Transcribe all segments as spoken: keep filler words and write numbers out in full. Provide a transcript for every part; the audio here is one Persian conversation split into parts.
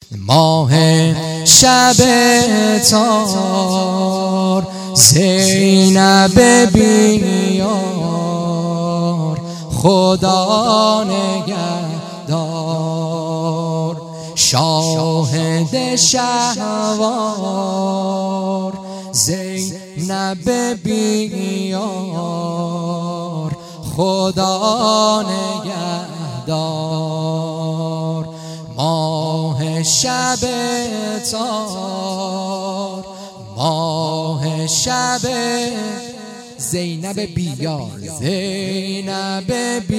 ماه شب تار زینب بیار خدا نگهدار شاهد شهوار زینب بیار خدا نگهدار ماه شب تار ماه شب زینب بیار زینب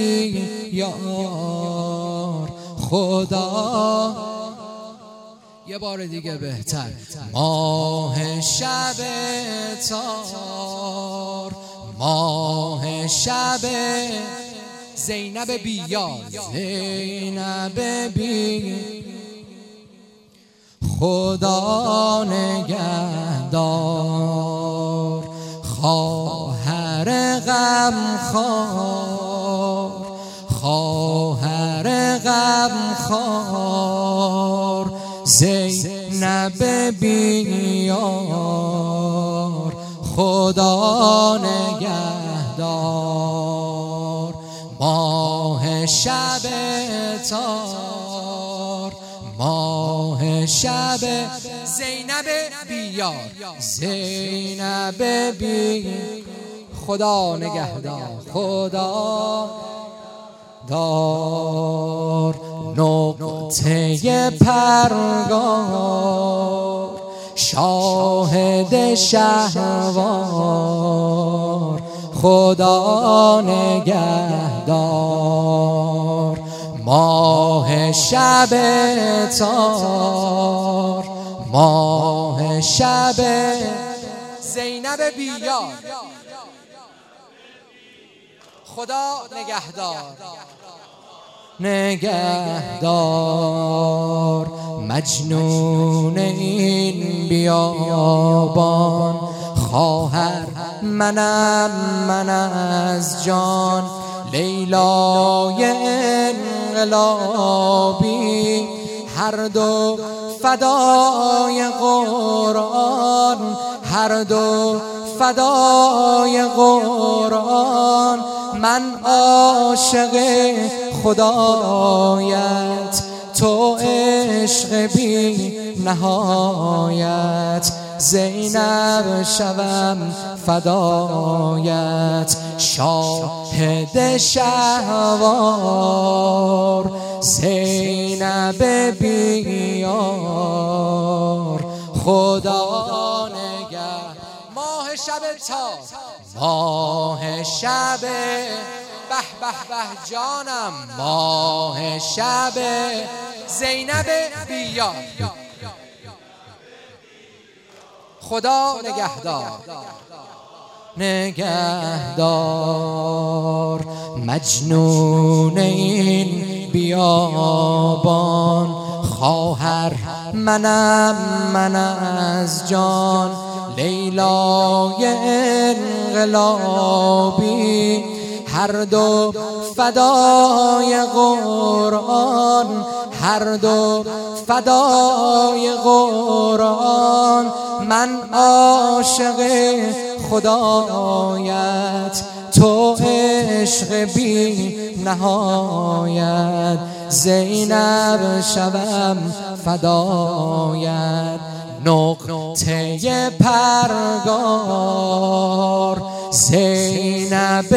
بیار خدا یه بار دیگه بهتر ماه شب تار ماه شب زینب بیار زینب بیار خدا نگهدار خواهر غمخوار خواهر غمخوار زینب بیار خدا نگهدار ماه شب تار ماه شب زینب بیار زینب بیار خدا نگهدار خدا دار نقطه پرگار شاهد شهوار خدا نگهدار ماه شب تار ماه شب زینب بیار خدا نگهدار نگهدار مجنون این بیابان خواهر منم من از جان لیلای انقلابی هر دو فدای قرآن هر دو فدای قرآن من عاشق خدایت تو عشق بی نهایت زینب شوم فدایت شاهد شهوار زینب بیار خدا نگه ماه شب تار ماه شب به به به جانم ماه شب زینب بیار خدا نگهدار نگهدار مجنون این بیابان خواهر منم من از جان لیلای انقلابی هر دو فدای قرآن هر دو فدای قرآن من عاشق خدایت تو عشق بی نهایت زینب شوم فدایت نقطه پرگار زینب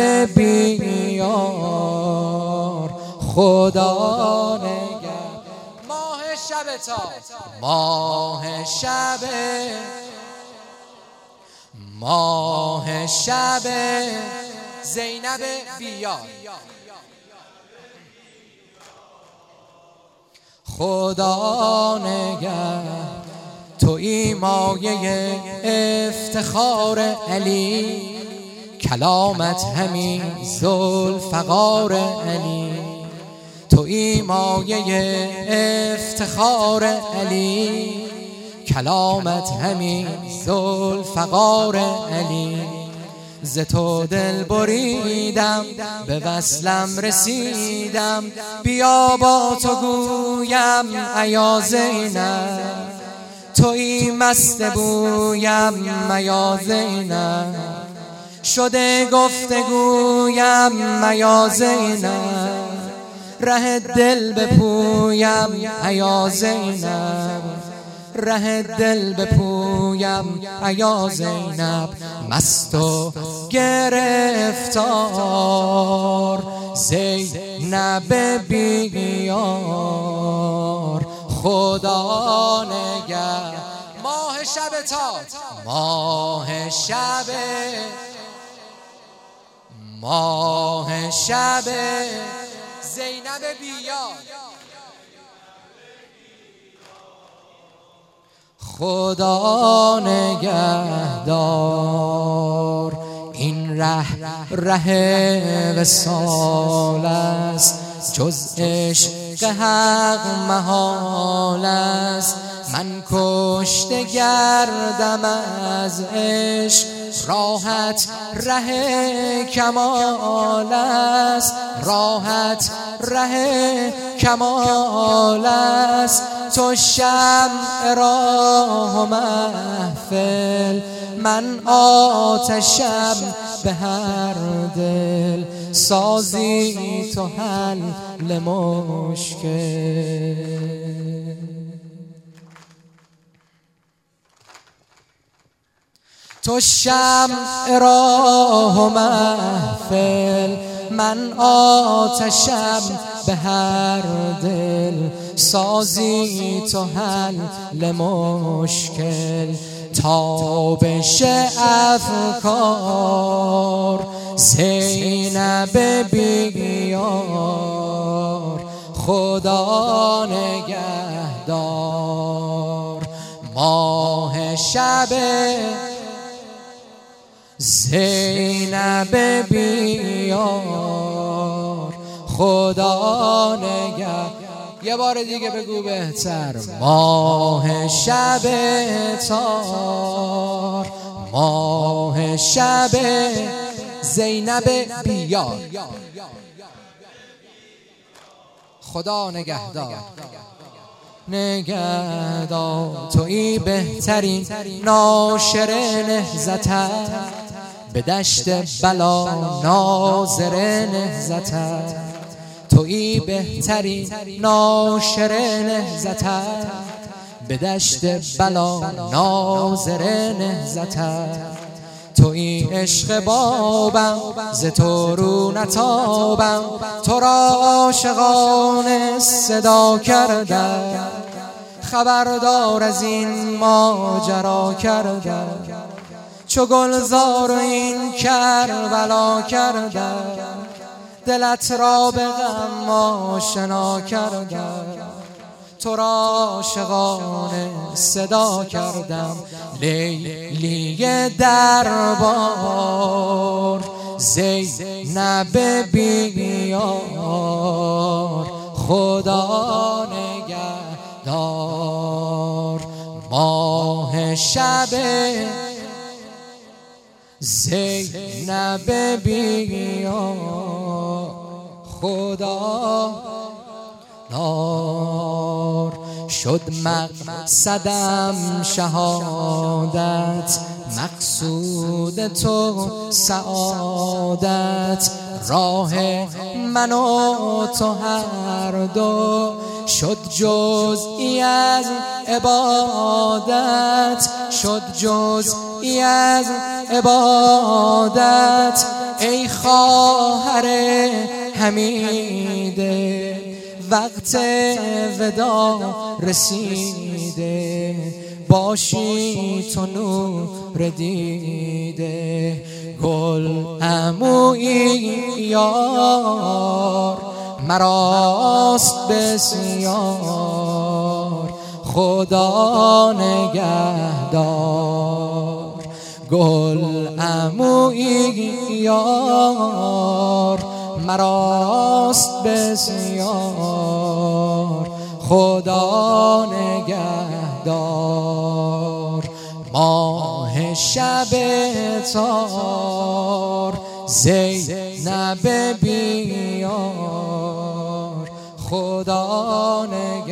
بیار خدا نگهدار ماه شب تار ماه شب ماه شب زینب بیار خدا نگهدار تویی مایه افتخار علی کلامت همین ذوالفقار علی تویی مایه افتخار علی کلامت همین ذوالفقار علی ز تو دل بریدم، به وصلم رسیدم. بیا با تو گویم ایا زینب، تویی مست بویم ایا زینب. شده گفتگویم ایا زینب، ره دل بپویم ایا زینب، ره دل بپویم ایا زینب. مست و گرفتار زینب بیار، خدا نگه. ماه شب تات، ماه شب، ماه شب زینب بیار، خدا نگهدار. این ره ره وصال است، جز عشق حق محال است. من کشته گردم از عشق، راحت ره کمال است، راحت ره کمال است. تو شمع راه و محفل، من آتشم به هر دل. سازی تو حل مشکل، تو شمع راه و محفل، من آتشم به هر دل. سازی تو حل مشکل. تابش افکار زینب بیار، خدا نگهدار. ماه شب زینب بیار، خدا نگهدار. یه بار دیگه بگو بهتر. ماه شب تار، ماه شب زینب بیار، خدا نگهدار. نگهدار تویی بهترین ناشر نهضتت، به دشت بلا ناظر نهضتت. تویی بهترین ناشر نهضتت، به دشت بلا ناظر نهضتت. تویی عشق بابم، ز تو رو نتابم. تو را عاشقانه صدا کردم، خبردار از این ماجرا کردم. چو گلزار و این کربلا کردم، دلت را به غم آشنا کردم. تو را عاشقانه صدا کردم. لیلی دربار زینب بیار، خدا نگهدار. ماه شب زینب بیار، خدا دار. شد مقصدم شهادت، مقصود تو سعادت. راه من و تو هر دو شد جزئی از عبادت، شد جزئی از عبادت. ای خواهر حمیده، وقت ودا رسیده. باشی تو نور دیده، گل عمویی یار مراست بسیار. خدا نگهدار، گل عمویی یار مراست بسیار. خدا نگهدار. ماه شب تار زینب بیار خدا نگهدار.